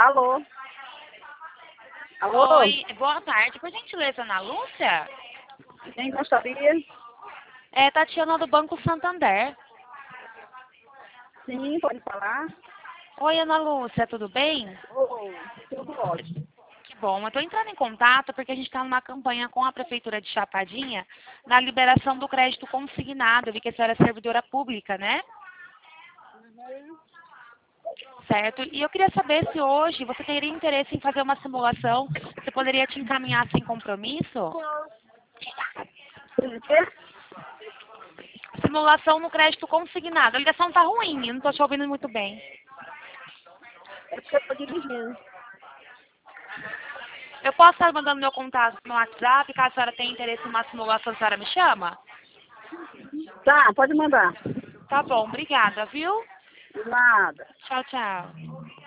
Alô? Alô? Oi, boa tarde. Por gentileza, Ana Lúcia? Quem gostaria? É Tatiana do Banco Santander. Sim, pode falar. Oi, Ana Lúcia, tudo bem? Oi, tudo ótimo. Que bom. Eu estou entrando em contato porque a gente está numa campanha com a Prefeitura de Chapadinha na liberação do crédito consignado. Eu vi que a senhora é servidora pública, né? Certo. E eu queria saber se hoje você teria interesse em fazer uma simulação. Você poderia te encaminhar sem compromisso? O quê? Simulação no crédito consignado. A ligação está ruim, eu não estou te ouvindo muito bem. É porque eu estou dirigindo. Eu posso estar mandando meu contato no WhatsApp, caso a senhora tenha interesse em uma simulação, a senhora me chama? Tá, pode mandar. Tá bom, obrigada, viu? De nada. Tchau, tchau.